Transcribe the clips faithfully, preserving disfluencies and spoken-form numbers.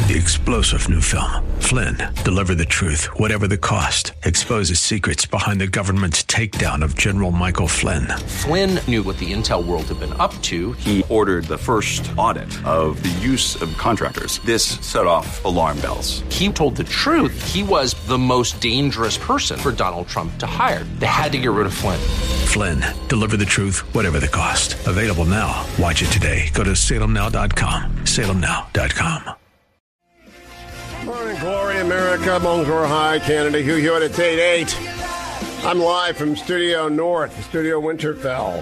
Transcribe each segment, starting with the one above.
The explosive new film, Flynn, deliver the truth, whatever the cost, exposes secrets behind the government's takedown of General Michael Flynn. Flynn knew what the intel world had been up to. He ordered the first audit of the use of contractors. This set off alarm bells. He told the truth. He was the most dangerous person for Donald Trump to hire. They had to get rid of Flynn. Flynn, deliver the truth, whatever the cost. Available now. Watch it today. Go to salem now dot com. salem now dot com. Morning, Glory, America, Bonjour, Hi, Canada, Hugh Hewitt, it's eight eight. I'm live from Studio North, Studio Winterfell.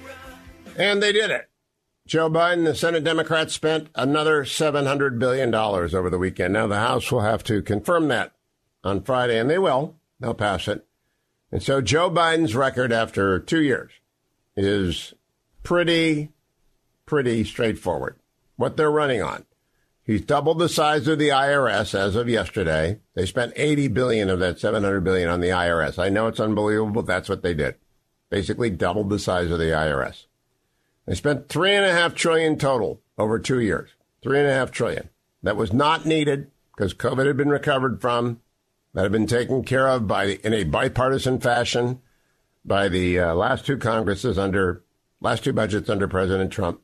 And they did it. Joe Biden, the Senate Democrats, spent another seven hundred billion dollars over the weekend. Now, the House will have to confirm that on Friday, and they will. They'll pass it. And so Joe Biden's record after two years is pretty, pretty straightforward. What they're running on. He's doubled the size of the I R S as of yesterday. They spent eighty billion dollars of that seven hundred billion dollars on the I R S. I know it's unbelievable, but that's what they did. Basically doubled the size of the I R S. They spent three and a half trillion total over two years. Three and a half trillion. That was not needed because COVID had been recovered from. That had been taken care of by the, in a bipartisan fashion by the uh, last two Congresses under last two budgets under President Trump.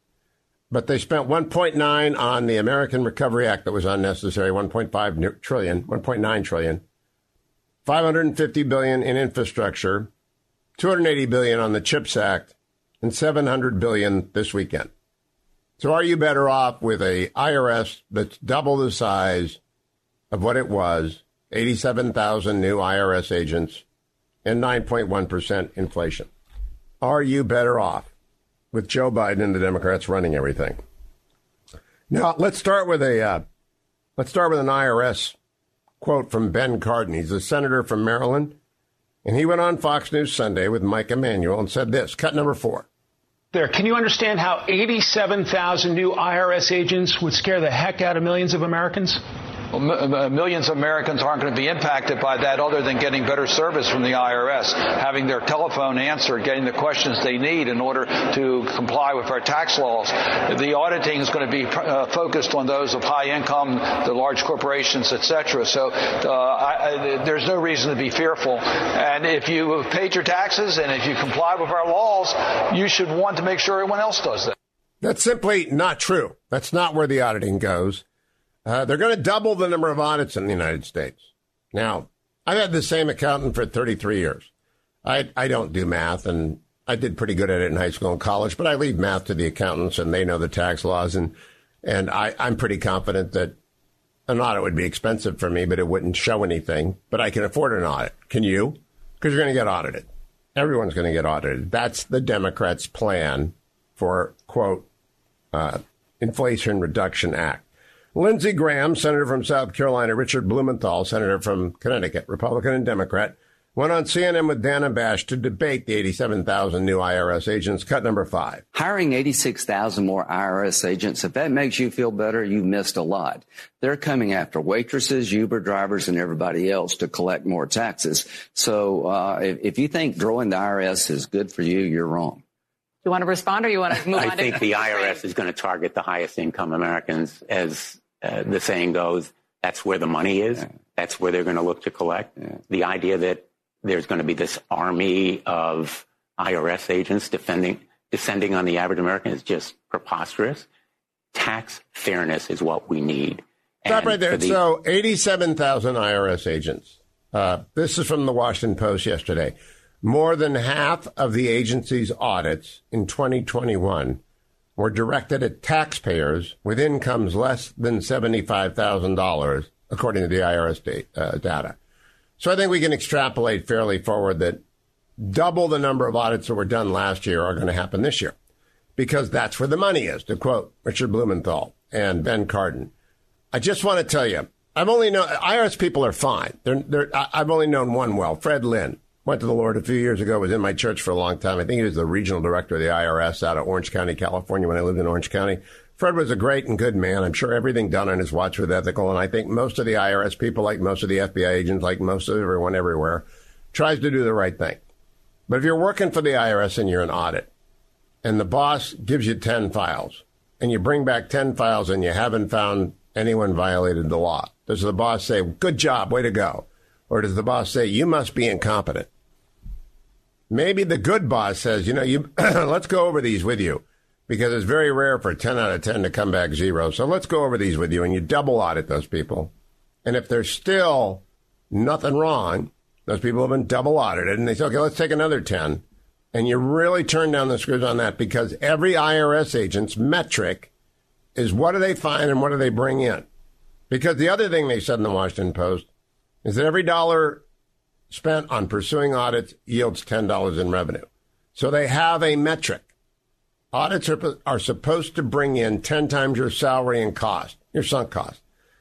But they spent one point nine on the American Recovery Act that was unnecessary, one point five trillion, one point nine trillion, five hundred fifty billion in infrastructure, two hundred eighty billion on the CHIPS Act, and seven hundred billion this weekend. So are you better off with a I R S that's double the size of what it was, eighty-seven thousand new I R S agents, and nine point one percent inflation? Are you better off with Joe Biden and the Democrats running everything? Now, let's start with a uh, let's start with an I R S quote from Ben Cardin. He's a senator from Maryland, and he went on Fox News Sunday with Mike Emanuel and said this, cut number four. There, can you understand how eighty-seven thousand new I R S agents would scare the heck out of millions of Americans? Well, m- millions of Americans aren't going to be impacted by that other than getting better service from the I R S, having their telephone answered, getting the questions they need in order to comply with our tax laws. The auditing is going to be uh, focused on those of high income, the large corporations, et cetera. So uh, I, I, there's no reason to be fearful. And if you paid your taxes and if you comply with our laws, you should want to make sure everyone else does that. That's simply not true. That's not where the auditing goes. Uh, they're going to double the number of audits in the United States. Now, I've had the same accountant for thirty-three years. I, I don't do math, and I did pretty good at it in high school and college, but I leave math to the accountants, and they know the tax laws, and, and I, I'm pretty confident that an audit would be expensive for me, but it wouldn't show anything. But I can afford an audit. Can you? Because you're going to get audited. Everyone's going to get audited. That's the Democrats' plan for, quote, uh, Inflation Reduction Act. Lindsey Graham, senator from South Carolina, Richard Blumenthal, senator from Connecticut, Republican and Democrat, went on C N N with Dana Bash to debate the eighty-seven thousand new I R S agents. Cut number five. Hiring eighty-six thousand more I R S agents, if that makes you feel better, you missed a lot. They're coming after waitresses, Uber drivers, and everybody else to collect more taxes. So uh, if, if you think growing the I R S is good for you, you're wrong. Do you want to respond or you want to move I on? I think to the I R S is going to target the highest income Americans. As uh, the saying goes, that's where the money is. Yeah. That's where they're going to look to collect. Yeah. The idea that there's going to be this army of I R S agents defending, descending on the average American is just preposterous. Tax fairness is what we need. Stop and right there. The, so eighty-seven thousand I R S agents. Uh, this is from the Washington Post yesterday. More than half of the agency's audits in twenty twenty-one were directed at taxpayers with incomes less than seventy-five thousand dollars, according to the I R S da- uh, data. So I think we can extrapolate fairly forward that double the number of audits that were done last year are going to happen this year, because that's where the money is, to quote Richard Blumenthal and Ben Cardin. I just want to tell you, I've only known I R S people are fine. They're, they're, I've only known one well, Fred Lynn. Went to the Lord a few years ago, was in my church for a long time. I think he was the regional director of the I R S out of Orange County, California, when I lived in Orange County. Fred was a great and good man. I'm sure everything done on his watch was ethical, and I think most of the I R S people, like most of the F B I agents, like most of everyone everywhere, tries to do the right thing. But if you're working for the I R S and you're an audit, and the boss gives you ten files, and you bring back ten files and you haven't found anyone violated the law? Does the boss say, good job, way to go? Or does the boss say, you must be incompetent? Maybe the good boss says, you know, you let's go over these with you, because it's very rare for ten out of ten to come back zero. So let's go over these with you, and you double audit those people. And if there's still nothing wrong, those people have been double audited, and they say, okay, let's take another ten. And you really turn down the screws on that, because every I R S agent's metric is what do they find and what do they bring in. Because the other thing they said in the Washington Post is that every dollar spent on pursuing audits yields ten dollars in revenue. So they have a metric. Audits are, are supposed to bring in ten times your salary and cost, your sunk cost.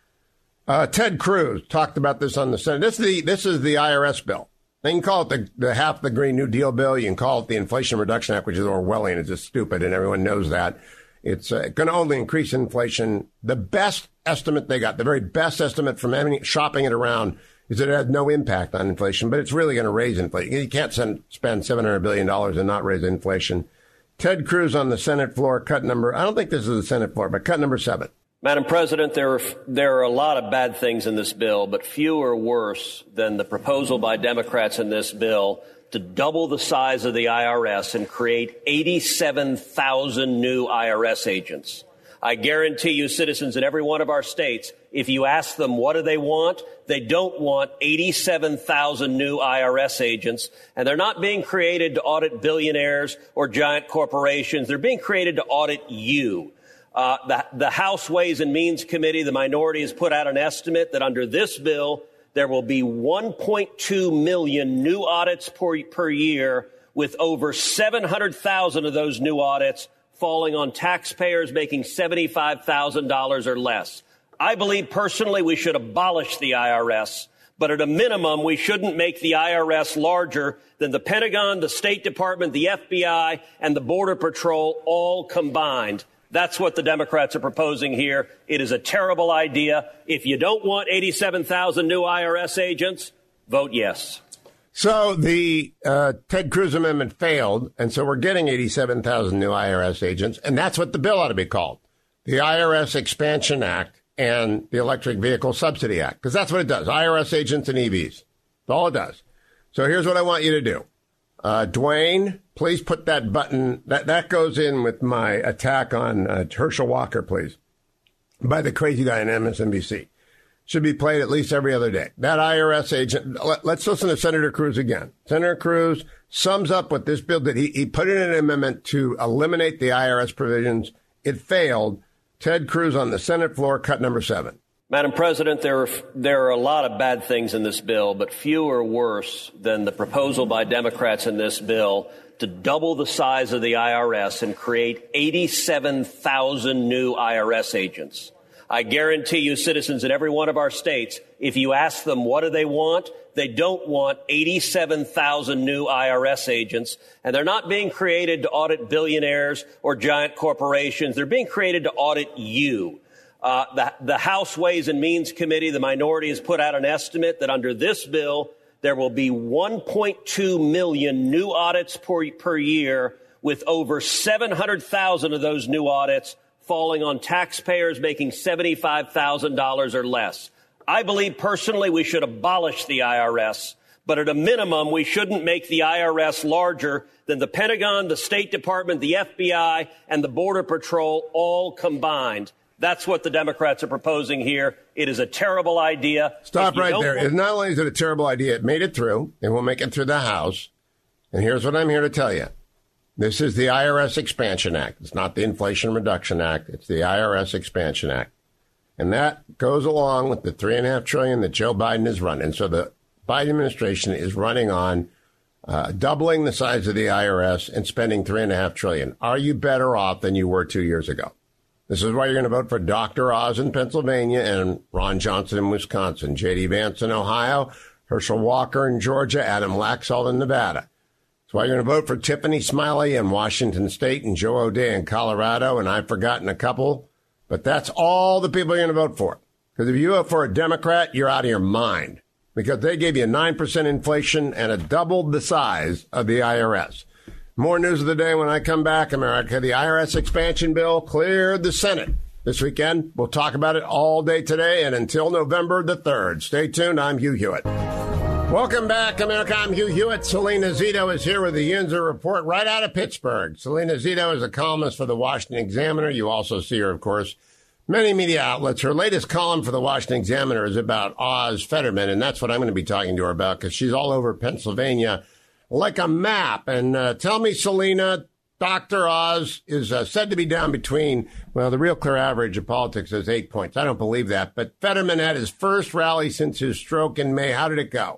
Uh, Ted Cruz talked about this on the Senate. This is the, this is the I R S bill. They can call it the, the half the Green New Deal bill. You can call it the Inflation Reduction Act, which is Orwellian. It's just stupid, and everyone knows that. It's uh, going to only increase inflation. The best estimate they got, the very best estimate from any, shopping it around, is that it has no impact on inflation, but it's really going to raise inflation. You can't send, spend seven hundred billion dollars and not raise inflation. Ted Cruz on the Senate floor, cut number, I don't think this is the Senate floor, but cut number seven. Madam President, there are, there are a lot of bad things in this bill, but few are worse than the proposal by Democrats in this bill to double the size of the I R S and create eighty-seven thousand new I R S agents. I guarantee you, citizens in every one of our states, if you ask them what do they want, they don't want eighty-seven thousand new I R S agents. And they're not being created to audit billionaires or giant corporations. They're being created to audit you. Uh, the, the House Ways and Means Committee, the minority, has put out an estimate that under this bill, there will be one point two million new audits per, per year, with over seven hundred thousand of those new audits falling on taxpayers making seventy-five thousand dollars or less. I believe personally we should abolish the I R S, but at a minimum, we shouldn't make the I R S larger than the Pentagon, the State Department, the F B I, and the Border Patrol all combined. That's what the Democrats are proposing here. It is a terrible idea. If you don't want eighty-seven thousand new I R S agents, vote yes. So the uh, Ted Cruz amendment failed, and so we're getting eighty-seven thousand new I R S agents, and that's what the bill ought to be called, the I R S Expansion Act and the Electric Vehicle Subsidy Act, because that's what it does, I R S agents and E Vs. That's all it does. So here's what I want you to do. Uh, Dwayne, please put that button, that, that goes in with my attack on uh, Herschel Walker, please, by the crazy guy on M S N B C. Should be played at least every other day. That I R S agent, let, let's listen to Senator Cruz again. Senator Cruz sums up what this bill did. He, he put in an amendment to eliminate the I R S provisions. It failed. Ted Cruz on the Senate floor, cut number seven. Madam President, there are, there are a lot of bad things in this bill, but few are worse than the proposal by Democrats in this bill to double the size of the I R S and create eighty-seven thousand new I R S agents. I guarantee you, citizens in every one of our states, if you ask them what do they want, they don't want eighty-seven thousand new I R S agents. And they're not being created to audit billionaires or giant corporations. They're being created to audit you. Uh, the, the House Ways and Means Committee, the minority, has put out an estimate that under this bill, there will be one point two million new audits per, per year, with over seven hundred thousand of those new audits falling on taxpayers making seventy-five thousand dollars or less. I believe personally we should abolish the I R S, but at a minimum, we shouldn't make the I R S larger than the Pentagon, the State Department, the F B I, and the Border Patrol all combined. That's what the Democrats are proposing here. It is a terrible idea. Stop right there. Want- Not only is it a terrible idea, it made it through, and we'll make it through the House. And here's what I'm here to tell you. This is the I R S Expansion Act. It's not the Inflation Reduction Act. It's the I R S Expansion Act. And that goes along with the three and a half trillion that Joe Biden is running. So the Biden administration is running on uh, doubling the size of the I R S and spending three and a half trillion. Are you better off than you were two years ago? This is why you're going to vote for Doctor Oz in Pennsylvania and Ron Johnson in Wisconsin, J D Vance in Ohio, Herschel Walker in Georgia, Adam Laxalt in Nevada. That's why you're going to vote for Tiffany Smiley in Washington State and Joe O'Dea in Colorado, and I've forgotten a couple. But that's all the people you're going to vote for. Because if you vote for a Democrat, you're out of your mind. Because they gave you nine percent inflation and a doubled the size of the I R S. More news of the day when I come back, America. The I R S expansion bill cleared the Senate. this weekend. We'll talk about it all day today and until November the third. Stay tuned. I'm Hugh Hewitt. Welcome back, America. I'm Hugh Hewitt. Selena Zito is here with the Yinzer Report right out of Pittsburgh. Selena Zito is a columnist for the Washington Examiner. You also see her, of course, many media outlets. Her latest column for the Washington Examiner is about Oz Fetterman, and that's what I'm going to be talking to her about because she's all over Pennsylvania like a map. And uh, tell me, Selena, Doctor Oz is uh, said to be down between, well, the Real Clear average of politics is eight points. I don't believe that. But Fetterman had his first rally since his stroke in May. How did it go?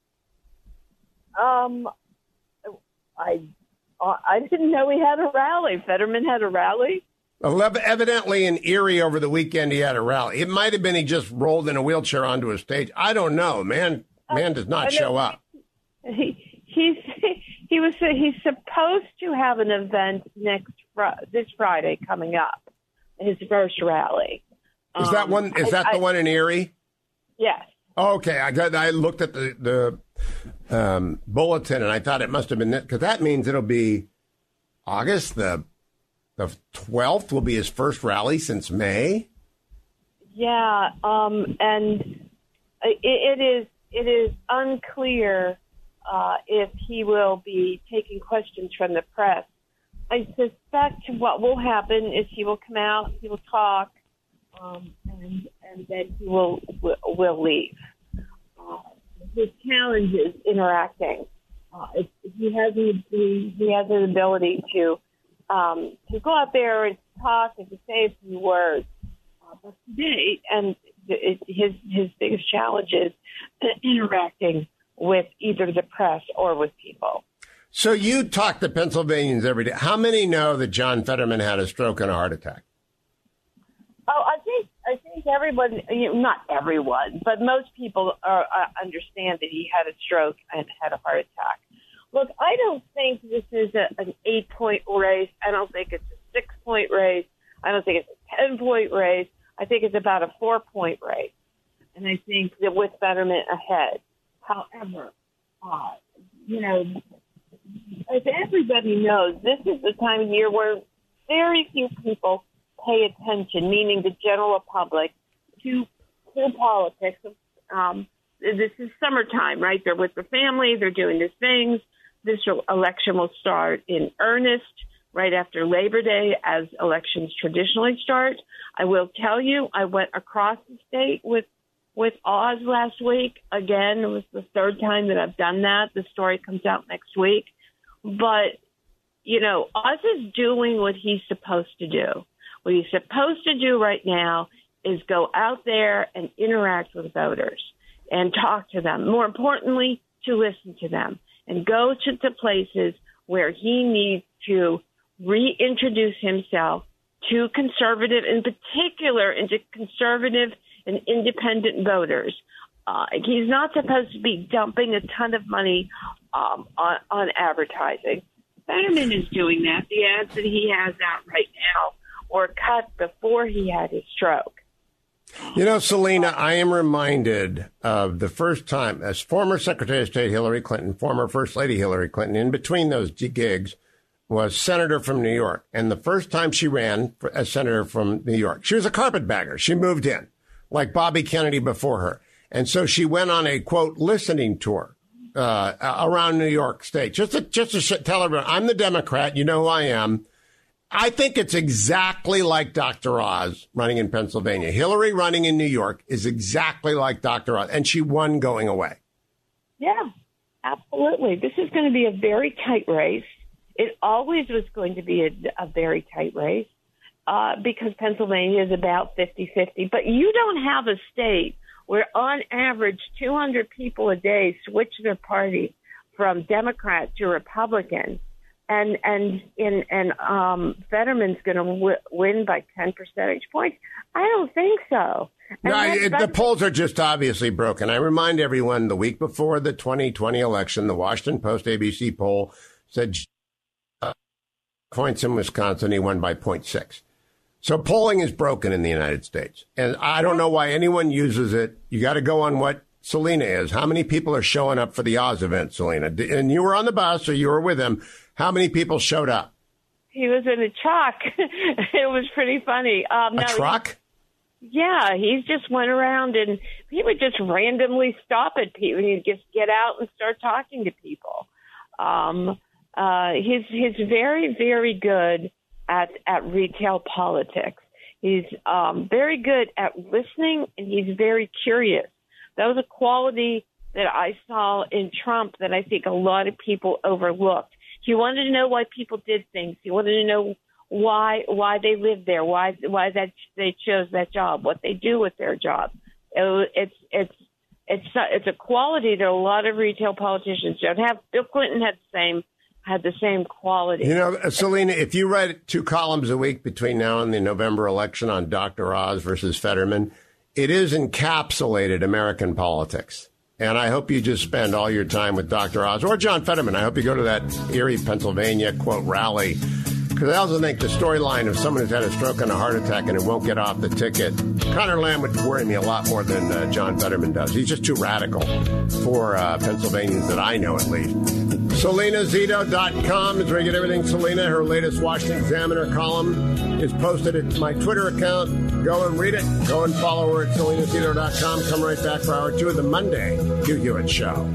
Um, I I didn't know he had a rally. Fetterman had a rally? Evidently in Erie over the weekend he had a rally. It might have been he just rolled in a wheelchair onto a stage. I don't know. Man, man does not show up. He he's he was he's supposed to have an event next this Friday coming up. His first rally. Is that one? Is that I, the one in Erie? Yes. Okay, I got. I looked at the the um, bulletin and I thought it must have been that because that means it'll be August the the twelfth will be his first rally since May. Yeah, um, and it, it is it is unclear uh, if he will be taking questions from the press. I suspect what will happen is he will come out, he will talk, um, and and then he will will, will leave. Uh, his challenge is interacting. Uh, it, he has the he has the ability to um, to go out there and talk and to say a few words. Uh, but today, and it, his his biggest challenge is interacting with either the press or with people. So you talk to Pennsylvanians every day. How many know that John Fetterman had a stroke and a heart attack? Oh, I think I think everyone, you know, not everyone, but most people are, uh, understand that he had a stroke and had a heart attack. Look, I don't think this is a, an eight-point race. I don't think it's a six-point race. I don't think it's a ten-point race. I think it's about a four-point race. And I think that with Fetterman ahead. However, uh, you know, as everybody knows, this is the time of year where very few people pay attention, meaning the general public, to, to politics. Um, this is summertime, right? They're with their family. They're doing their things. This election will start in earnest right after Labor Day, as elections traditionally start. I will tell you, I went across the state with with Oz last week. Again, it was the third time that I've done that. The story comes out next week. But, you know, Oz is doing what he's supposed to do. What he's supposed to do right now is go out there and interact with voters and talk to them. More importantly, to listen to them and go to the places where he needs to reintroduce himself to conservative, in particular, into conservative and independent voters. Uh, he's not supposed to be dumping a ton of money um, on, on advertising. Fetterman is doing that. The ads that he has out right now were cut before he had his stroke. You know, Selena, I am reminded of the first time, as former Secretary of State Hillary Clinton, former First Lady Hillary Clinton, in between those gigs, was senator from New York. And the first time she ran for, as senator from New York, she was a carpetbagger. She moved in, like Bobby Kennedy before her. And so she went on a, quote, listening tour uh, around New York State, just to, just to sh- tell everyone, I'm the Democrat. You know who I am. I think it's exactly like Doctor Oz running in Pennsylvania. Hillary running in New York is exactly like Doctor Oz, and she won going away. Yeah, absolutely. This is going to be a very tight race. It always was going to be a, a very tight race uh, because Pennsylvania is about fifty-fifty. But you don't have a state where, on average, two hundred people a day switch their party from Democrat to Republican. And and in and um, Fetterman's going to w- win by ten percentage points. I don't think so. No, I, the polls are just obviously broken. I remind everyone, the week before the twenty twenty election, the Washington Post A B C poll said uh, points in Wisconsin, he won by zero point six. So polling is broken in the United States, and I don't know why anyone uses it. You got to go on what Selena is. How many people are showing up for the Oz event, Selena? And you were on the bus, or you were with him. How many people showed up? he was in a truck. It was pretty funny. Um, a no, truck? He, yeah, he just went around and he would just randomly stop at people. He'd just get out and start talking to people. Um, uh, he's he's very, very good at at retail politics. He's um, very good at listening, and he's very curious. That was a quality that I saw in Trump that I think a lot of people overlooked. He wanted to know why people did things. He wanted to know why why they lived there, why why that they chose that job, what they do with their job. It, it's it's it's it's a quality that a lot of retail politicians don't have. Bill Clinton had the same had the same quality. You know, Selena, if you write two columns a week between now and the November election on Doctor Oz versus Fetterman, it is encapsulated American politics. And I hope you just spend all your time with Doctor Oz or John Fetterman. I hope you go to that Erie, Pennsylvania, quote, rally. Because I also think the storyline of someone who's had a stroke and a heart attack and it won't get off the ticket, Conor Lamb would worry me a lot more than uh, John Fetterman does. He's just too radical for uh, Pennsylvanians that I know, at least. Selena Zito dot com is where you get everything Selena. Her latest Washington Examiner column is posted at my Twitter account. Go and read it. Go and follow her at Selena Zito dot com. Come right back for hour two of the Monday Hugh Hewitt Show.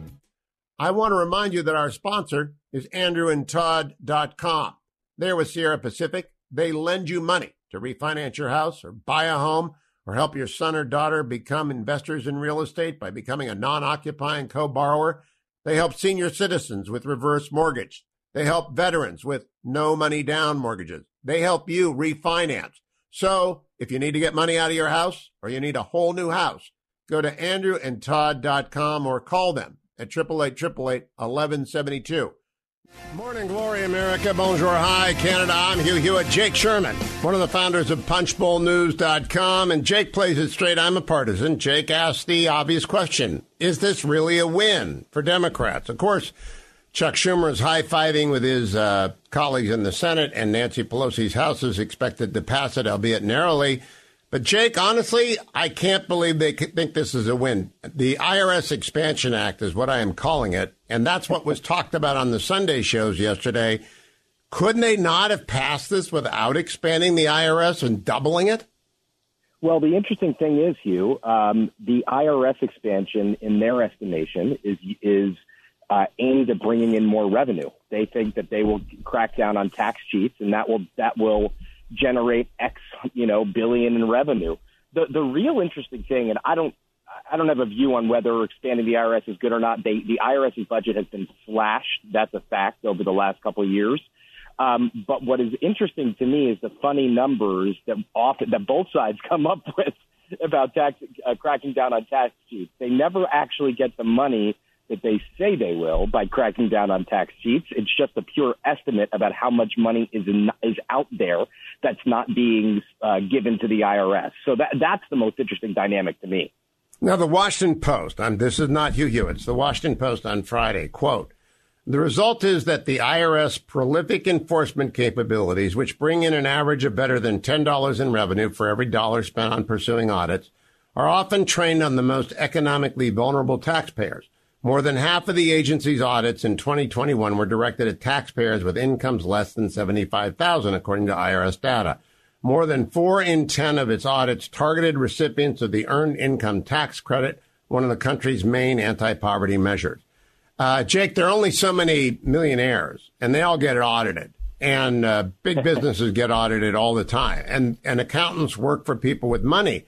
I want to remind you that our sponsor is Andrew and Todd dot com. They're with Sierra Pacific. They lend you money to refinance your house or buy a home or help your son or daughter become investors in real estate by becoming a non-occupying co-borrower. They help senior citizens with reverse mortgage. They help veterans with no money down mortgages. They help you refinance. So if you need to get money out of your house or you need a whole new house, go to Andrew and Todd dot com or call them at eight eight eight, eight eight eight, one one seven two. Morning glory, America. Bonjour, hi, Canada. I'm Hugh Hewitt. Jake Sherman, one of the founders of punch bowl news dot com. And Jake plays it straight. I'm a partisan. Jake asked the obvious question. Is this really a win for Democrats? Of course, Chuck Schumer is high-fiving with his uh, colleagues in the Senate, and Nancy Pelosi's House is expected to pass it, albeit narrowly. But, Jake, honestly, I can't believe they think this is a win. The I R S Expansion Act is what I am calling it, and that's what was talked about on the Sunday shows yesterday. Couldn't they not have passed this without expanding the I R S and doubling it? Well, the interesting thing is, Hugh, um, the I R S expansion, in their estimation, is is uh, aimed at bringing in more revenue. They think that they will crack down on tax cheats, and that will that will generate X, you know, billion in revenue. The the real interesting thing, and I don't I don't have a view on whether expanding the I R S is good or not. They, the IRS's budget has been slashed. That's a fact over the last couple of years. Um, but what is interesting to me is the funny numbers that often that both sides come up with about tax uh, cracking down on tax cheats. They never actually get the money that they say they will by cracking down on tax cheats. It's just a pure estimate about how much money is in, is out there that's not being uh, given to the I R S. So that that's the most interesting dynamic to me. Now, the Washington Post, and this is not Hugh Hewitt, it's the Washington Post on Friday, quote, the result is that the I R S prolific enforcement capabilities, which bring in an average of better than ten dollars in revenue for every dollar spent on pursuing audits, are often trained on the most economically vulnerable taxpayers. More than half of the agency's audits in twenty twenty-one were directed at taxpayers with incomes less than seventy-five thousand dollars, according to I R S data. More than four in ten of its audits targeted recipients of the Earned Income Tax Credit, one of the country's main anti-poverty measures. Uh, Jake, there are only so many millionaires, and they all get audited. And uh, big businesses get audited all the time. And, and accountants work for people with money.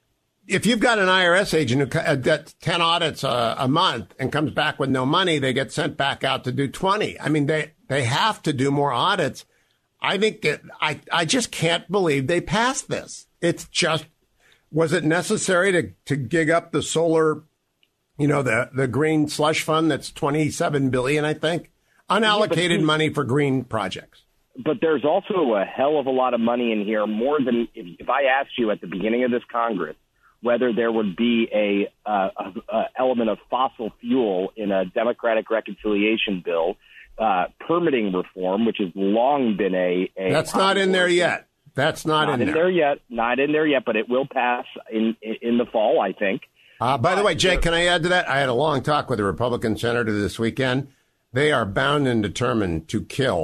If you've got an I R S agent who gets ten audits a, a month and comes back with no money, they get sent back out to do twenty. I mean, they, they have to do more audits. I think it, I, I just can't believe they passed this. It's just, was it necessary to, to gig up the solar, you know, the, the green slush fund that's twenty-seven billion dollars, I think, unallocated yeah, money for green projects? But there's also a hell of a lot of money in here, more than if, if I asked you at the beginning of this Congress whether there would be a, uh, a, a element of fossil fuel in a Democratic reconciliation bill, uh, permitting reform, which has long been a, a that's not in there yet. That's not, not in, in there. there yet. Not in there yet, but it will pass in in the fall, I think. Uh, by the way, Jake, can I add to that? I had a long talk with a Republican senator this weekend. They are bound and determined to kill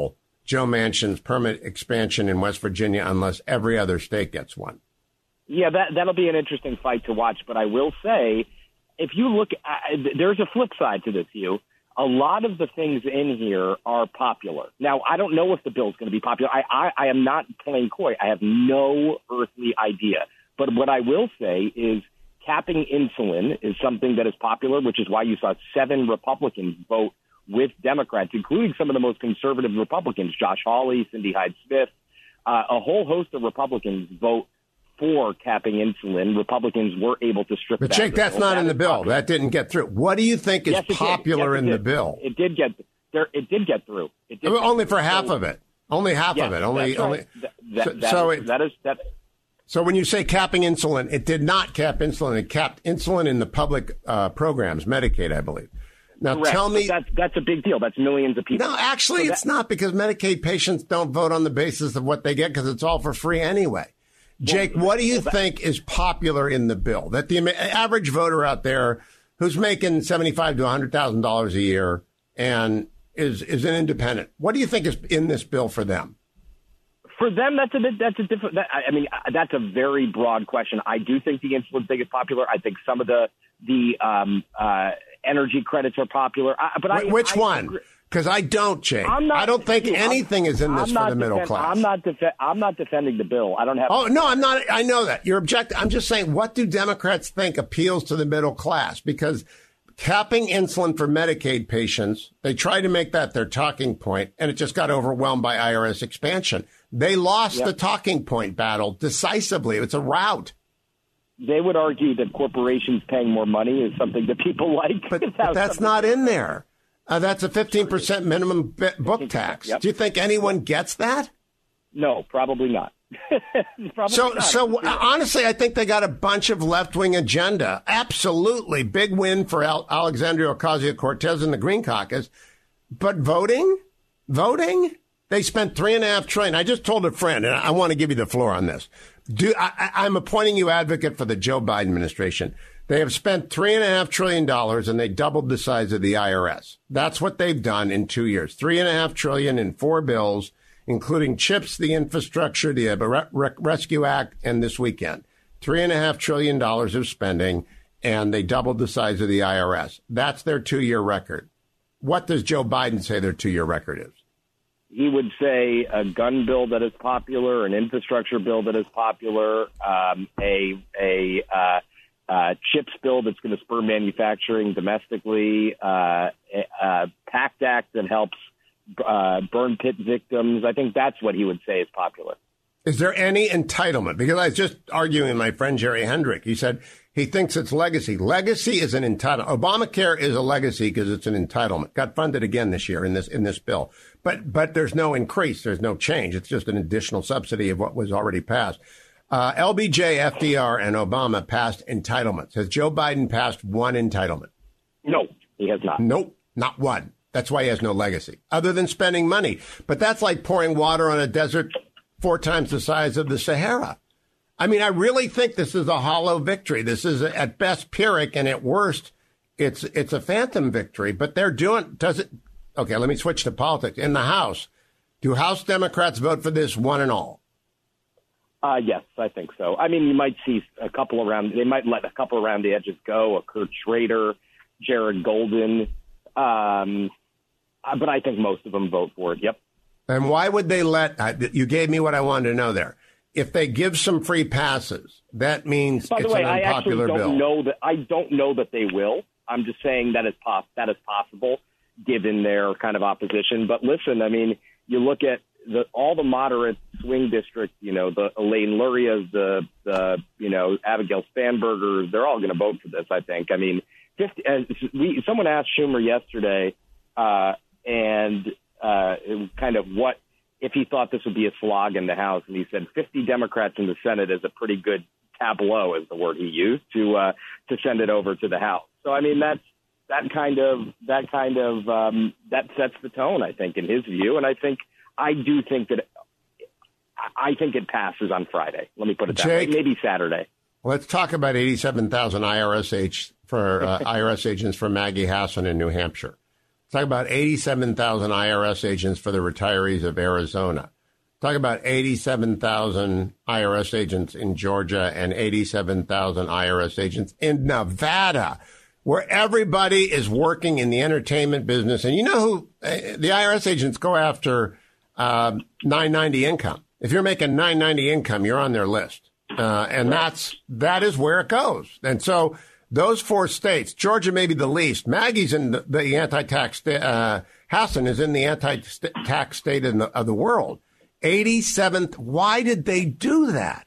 Joe Manchin's permit expansion in West Virginia unless every other state gets one. Yeah, that, that'll be an interesting fight to watch. But I will say, if you look, uh, there's a flip side to this, Hugh. A lot of the things in here are popular. Now, I don't know if the bill's going to be popular. I, I, I am not playing coy. I have no earthly idea. But what I will say is capping insulin is something that is popular, which is why you saw seven Republicans vote with Democrats, including some of the most conservative Republicans, Josh Hawley, Cindy Hyde-Smith, uh, a whole host of Republicans vote for capping insulin. Republicans were able to strip but that. But, Jake, that's not that in the bill. Popular. That didn't get through. What do you think is yes, popular yes, in did. the bill? It did get there. It did get through. It did only get for through. half so, of it. Only half yes, of it. Only. That's right. only. That, that, so, that, so is, it, that is that. So when you say capping insulin, it did not cap insulin. It capped insulin in the public uh, programs, Medicaid, I believe. Now, Correct. tell me. That's, that's a big deal. That's millions of people. No, actually, so that, it's not because Medicaid patients don't vote on the basis of what they get because it's all for free anyway. Jake, well, what do you well, that, think is popular in the bill? That the average voter out there who's making seventy-five to one hundred thousand dollars a year and is, is an independent, what do you think is in this bill for them? For them, that's a bit, that's a different, that, I mean, that's a very broad question. I do think the insulin thing is popular. I think some of the, the, um, uh, energy credits are popular. I, but I, which I, one? Because I don't, Jake. Not, I don't think you, anything I'm, is in this for the middle defend, class. I'm not, def- I'm not defending the bill. I don't have. Oh, no, I'm not. I know that. You're objecting. I'm just saying, what do Democrats think appeals to the middle class? Because capping insulin for Medicaid patients, they tried to make that their talking point, and it just got overwhelmed by I R S expansion. They lost yep. the talking point battle decisively. It's a rout. They would argue that corporations paying more money is something that people like. But, but that's not in there. Uh, that's a fifteen percent minimum book tax. Yep. Do you think anyone gets that? No, probably not. probably so, not. so honestly, I think they got a bunch of left-wing agenda. Absolutely. Big win for Al- Alexandria Ocasio-Cortez and the Green Caucus. But voting? Voting? They spent three and a half trillion. I just told a friend, and I want to give you the floor on this. Do I, I'm appointing you advocate for the Joe Biden administration. They have spent three and a half trillion dollars, and they doubled the size of the I R S. That's what they've done in two years. Three and a half trillion in four bills, including CHIPS, the infrastructure, the Re- Re- Rescue Act, and this weekend. Three and a half trillion dollars of spending, and they doubled the size of the I R S. That's their two-year record. What does Joe Biden say their two-year record is? He would say a gun bill that is popular, an infrastructure bill that is popular, um, a a uh, uh, CHIPS bill that's going to spur manufacturing domestically, uh, a, a PACT Act that helps uh, burn pit victims. I think that's what he would say is popular. Is there any entitlement? Because I was just arguing with my friend Jerry Hendrick. He said he thinks it's legacy. Legacy is an entitlement. Obamacare is a legacy because it's an entitlement. Got funded again this year in this in this bill. But but there's no increase. There's no change. It's just an additional subsidy of what was already passed. Uh, L B J, F D R, and Obama passed entitlements. Has Joe Biden passed one entitlement? No, he has not. Nope, not one. That's why he has no legacy, other than spending money. But that's like pouring water on a desert four times the size of the Sahara. I mean, I really think this is a hollow victory. This is at best Pyrrhic, and at worst, it's it's a phantom victory. But they're doing, does it? Okay, let me switch to politics. In the House, do House Democrats vote for this one and all? Uh, yes, I think so. I mean, you might see a couple around, they might let a couple around the edges go, a Kurt Schrader, Jared Golden. Um, but I think most of them vote for it. Yep. And why would they let, uh, you gave me what I wanted to know there. If they give some free passes, that means By the it's way, an I actually unpopular don't bill. know that, I don't know that they will. I'm just saying that is, pos- that is possible given their kind of opposition. But listen, I mean, you look at the, all the moderate swing districts, you know, the Elaine Luria's, the, the, you know, Abigail Spanberger's, they're all going to vote for this, I think. I mean, fifty, uh, we, someone asked Schumer yesterday, uh, and uh, it was kind of what, if he thought this would be a slog in the House, and he said fifty Democrats in the Senate is a pretty good tableau, is the word he used, to uh, to send it over to the House. So, I mean, that's, that kind of that kind of um, that sets the tone, I think, in his view. And I think I do think that I think it passes on Friday. Let me put it that Jake, way. Maybe Saturday. Let's talk about eighty-seven thousand I R S H for uh, I R S agents for Maggie Hassan in New Hampshire. Talk about eighty-seven thousand I R S agents for the retirees of Arizona. Talk about eighty-seven thousand I R S agents in Georgia and eighty-seven thousand I R S agents in Nevada, where everybody is working in the entertainment business. And you know who uh, the I R S agents go after uh, nine ninety income. If you're making nine ninety income, you're on their list. Uh, and that's that is where it goes. And so those four states, Georgia may be the least. Maggie's in the, the anti-tax, uh, Hassan is in the anti-tax state in the, of the world. eighty-seventh. Why did they do that?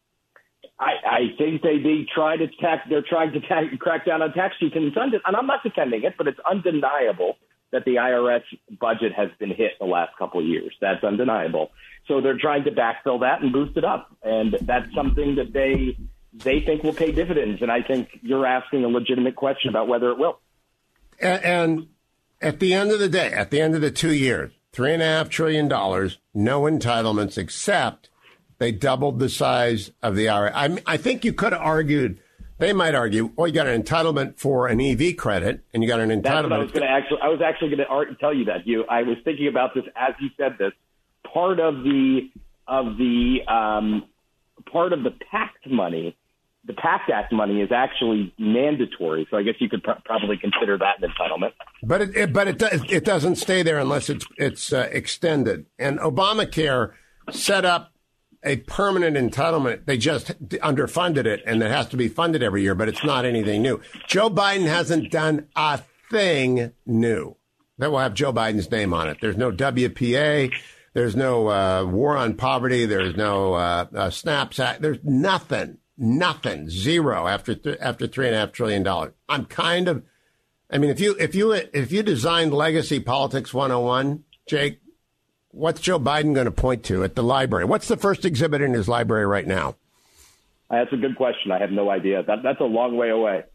I, I think they, they try to tax, they're trying to tax, crack down on tax cheats. And, it's unde- and I'm not defending it, but it's undeniable that the I R S budget has been hit the last couple of years. That's undeniable. So they're trying to backfill that and boost it up. And that's something that they they think will pay dividends. And I think you're asking a legitimate question about whether it will. And, and at the end of the day, at the end of the two years, three and a half trillion dollars, no entitlements, except they doubled the size of the I R S. I, I think you could have argued, they might argue, well, you got an entitlement for an E V credit, and you got an entitlement. That's what I was going to actually, I was actually going to tell you that. You, I was thinking about this as you said this. Part of the of the um, part of the PACT money, the PACT Act money is actually mandatory. So I guess you could pr- probably consider that an entitlement. But it, it but it does, it doesn't stay there unless it's it's uh, extended. And Obamacare set up a permanent entitlement. They just underfunded it, and it has to be funded every year. But it's not anything new. Joe Biden hasn't done a thing new that will have Joe Biden's name on it. There's no W P A. There's no uh, war on poverty. There's no uh, uh, SNAP. There's nothing, nothing, zero after th- after three and a half trillion dollars. I'm kind of, I mean, if you if you if you designed Legacy Politics one oh one, Jake, what's Joe Biden going to point to at the library? What's the first exhibit in his library right now? That's a good question. I have no idea. That, that's a long way away.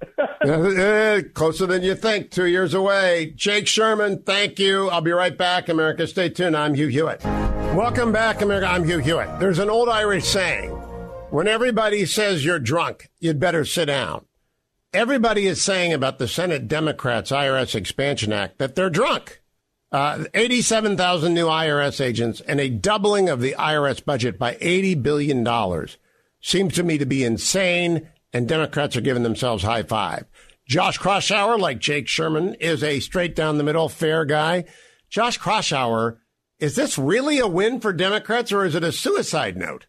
Closer than you think. Two years away. Jake Sherman, thank you. I'll be right back, America. Stay tuned. I'm Hugh Hewitt. Welcome back, America. I'm Hugh Hewitt. There's an old Irish saying, when everybody says you're drunk, you'd better sit down. Everybody is saying about the Senate Democrats' I R S Expansion Act that they're drunk. Uh, eighty-seven thousand new I R S agents and a doubling of the I R S budget by eighty billion dollars. Seems to me to be insane, and Democrats are giving themselves high five. Josh Kraushaar, like Jake Sherman, is a straight down the middle, fair guy. Josh Kraushaar, is this really a win for Democrats, or is it a suicide note?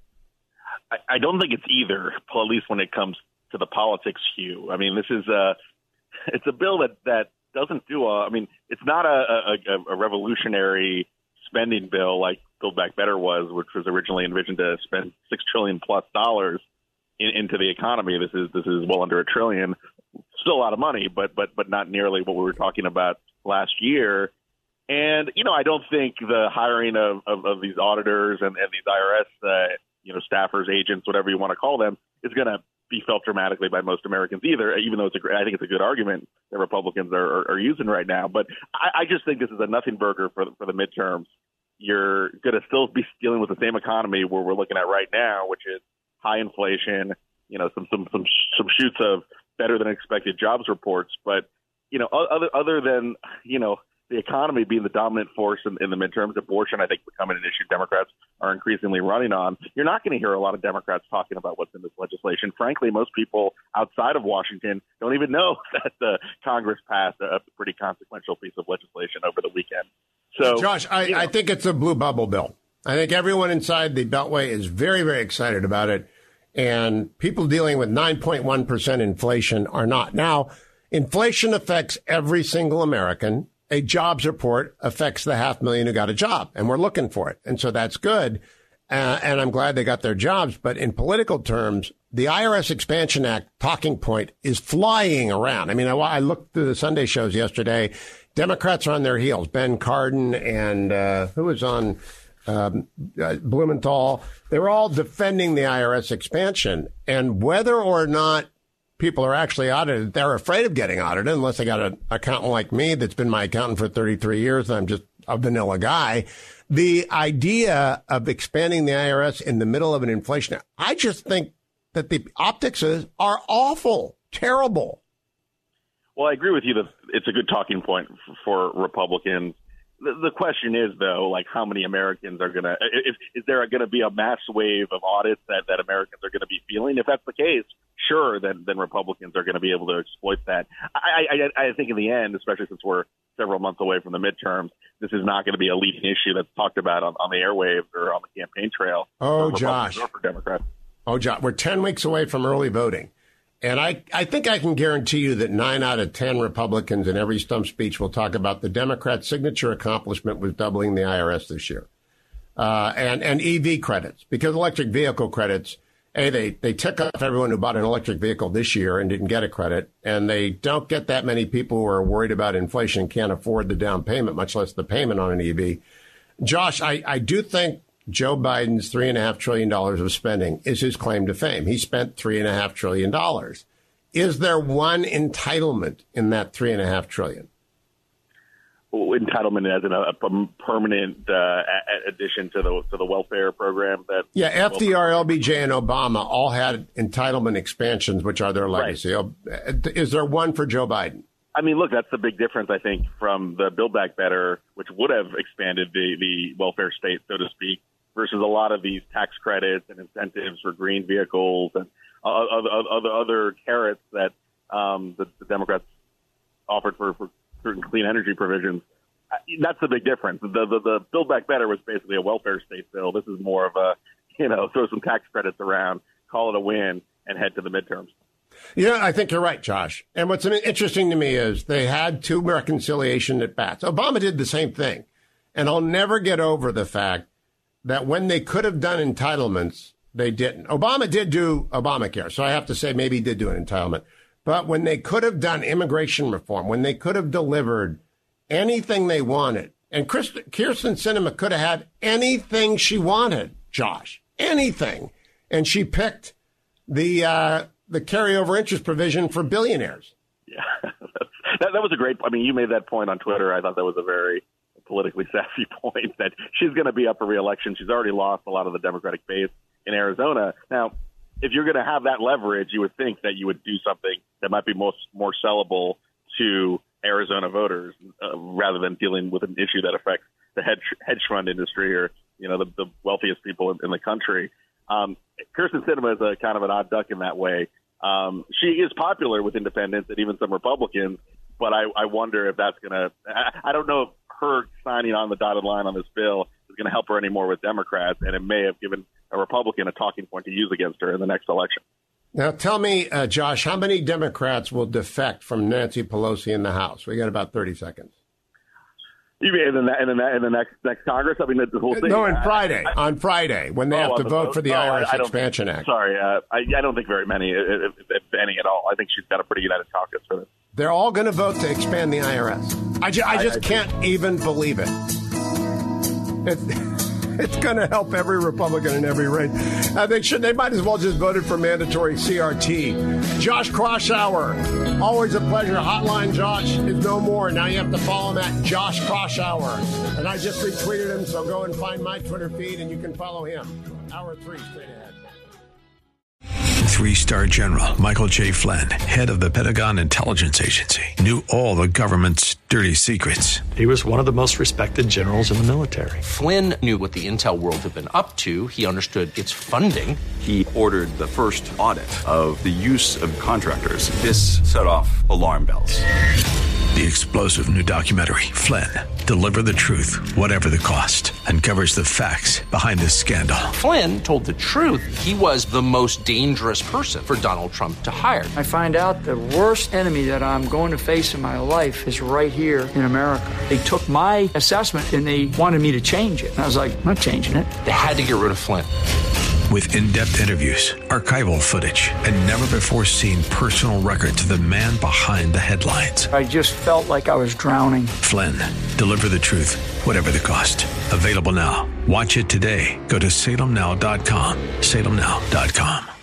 I, I don't think it's either, at least when it comes to the politics, Hugh. I mean, this is a it's a bill that, that doesn't do a. I mean, it's not a, a, a revolutionary spending bill like Build Back Better was, which was originally envisioned to spend six trillion plus dollars in, into the economy. This is this is well under a trillion, still a lot of money, but but but not nearly what we were talking about last year. And you know, I don't think the hiring of, of, of these auditors and, and these I R S uh, you know staffers, agents, whatever you want to call them, is going to be felt dramatically by most Americans either. Even though it's a, I think it's a good argument that Republicans are, are, are using right now. But I, I just think this is a nothing burger for for the midterms. You're going to still be dealing with the same economy where we're looking at right now, which is high inflation, you know, some some some some shoots of better than expected jobs reports. But, you know, other other than, you know, the economy being the dominant force in, in the midterms, abortion, I think, becoming an issue Democrats are increasingly running on. You're not going to hear a lot of Democrats talking about what's in this legislation. Frankly, most people outside of Washington don't even know that the Congress passed a pretty consequential piece of legislation over the weekend. So, Josh, I, you know. I think it's a blue bubble bill. I think everyone inside the Beltway is very, very excited about it. And people dealing with nine point one percent inflation are not. Now, inflation affects every single American. A jobs report affects the half million who got a job, and we're looking for it. And so that's good. Uh, and I'm glad they got their jobs. But in political terms, the I R S Expansion Act talking point is flying around. I mean, I, I looked through the Sunday shows yesterday. Democrats are on their heels. Ben Cardin and uh, who was on um, uh, Blumenthal. They were all defending the I R S expansion. And whether or not people are actually audited, they're afraid of getting audited unless they got an accountant like me that's been my accountant for thirty-three years and I'm just a vanilla guy. The idea of expanding the I R S in the middle of an inflation, I just think that the optics are awful, terrible. Well, I agree with you that it's a good talking point for Republicans. The, the question is, though, like how many Americans are going to – is there going to be a mass wave of audits that, that Americans are going to be feeling? If that's the case, sure, then, then Republicans are going to be able to exploit that. I, I, I think in the end, especially since we're several months away from the midterms, this is not going to be a leading issue that's talked about on, on the airwaves or on the campaign trail. Oh, for Josh. Or for Democrats. Oh, Josh, we're ten weeks away from early voting. And I, I think I can guarantee you that nine out of ten Republicans in every stump speech will talk about the Democrats' signature accomplishment was doubling the I R S this year. Uh, and, and E V credits, because electric vehicle credits, A, they, they tick off everyone who bought an electric vehicle this year and didn't get a credit. And they don't get that many people who are worried about inflation, can't afford the down payment, much less the payment on an E V. Josh, I, I do think Joe Biden's three and a half trillion dollars of spending is his claim to fame. He spent three and a half trillion dollars. Is there one entitlement in that three and a half trillion? Entitlement as in a, a permanent uh, addition to the to the welfare program that yeah, F D R, L B J, and Obama all had entitlement expansions, which are their legacy. Right. Is there one for Joe Biden? I mean, look, that's the big difference, I think, from the Build Back Better, which would have expanded the, the welfare state, so to speak, versus a lot of these tax credits and incentives for green vehicles and other other, other carrots that um, the, the Democrats offered for, for certain clean energy provisions. That's the big difference. The, the the Build Back Better was basically a welfare state bill. This is more of a, you know, throw some tax credits around, call it a win, and head to the midterms. Yeah, I think you're right, Josh. And what's interesting to me is they had two reconciliation at bats. Obama did the same thing. And I'll never get over the fact that when they could have done entitlements, they didn't. Obama did do Obamacare, so I have to say maybe he did do an entitlement. But when they could have done immigration reform, when they could have delivered anything they wanted, and Kyrsten Sinema could have had anything she wanted, Josh, anything. And she picked the uh, the carryover interest provision for billionaires. Yeah, that, that was a great – I mean, you made that point on Twitter. I thought that was a very politically savvy point that she's going to be up for re-election. She's already lost a lot of the Democratic base in Arizona. Now, if you're going to have that leverage, you would think that you would do something that might be most more sellable to Arizona voters uh, rather than dealing with an issue that affects the hedge, hedge fund industry or, you know, the, the wealthiest people in, in the country. Um, Kyrsten Sinema is a kind of an odd duck in that way. Um, she is popular with independents and even some Republicans, but I, I wonder if that's going to – I don't know if her signing on the dotted line on this bill is going to help her anymore with Democrats, and it may have given a Republican a talking point to use against her in the next election. Now, tell me, uh, Josh, how many Democrats will defect from Nancy Pelosi in the House? We got about thirty seconds. You mean in the, in the, in the next next Congress? I mean, the whole thing. No, on Friday. I, I, on Friday, when they oh, have to the vote vote? for the oh, I R S I, I Expansion Act. Sorry, uh, I, I don't think very many, if, if any at all. I think she's got a pretty united caucus for this. They're all going to vote to expand the I R S. I, ju- I just I, I can't even believe it. It's, it's going to help every Republican in every race. Uh, they should. They might as well just voted for mandatory C R T. Josh Kroshauer, always a pleasure. Hotline Josh is no more. Now you have to follow him at Josh Kroshauer. And I just retweeted him, so go and find my Twitter feed and you can follow him. Hour three, straight ahead. Three-star General Michael J. Flynn, head of the Pentagon Intelligence Agency, knew all the government's dirty secrets. He was one of the most respected generals in the military. Flynn knew what the intel world had been up to. He understood its funding. He ordered the first audit of the use of contractors. This set off alarm bells. The explosive new documentary, Flynn, Deliver the Truth, Whatever the Cost, uncovers the facts behind this scandal. Flynn told the truth. He was the most dangerous person for Donald Trump to hire. I find out the worst enemy that I'm going to face in my life is right here in America. They took my assessment and they wanted me to change it. And I was like, I'm not changing it. They had to get rid of Flynn. With in-depth interviews, archival footage, and never-before-seen personal records of the man behind the headlines. I just felt like I was drowning. Flynn, Deliver the Truth, Whatever the Cost. Available now. Watch it today. Go to salem now dot com. salem now dot com.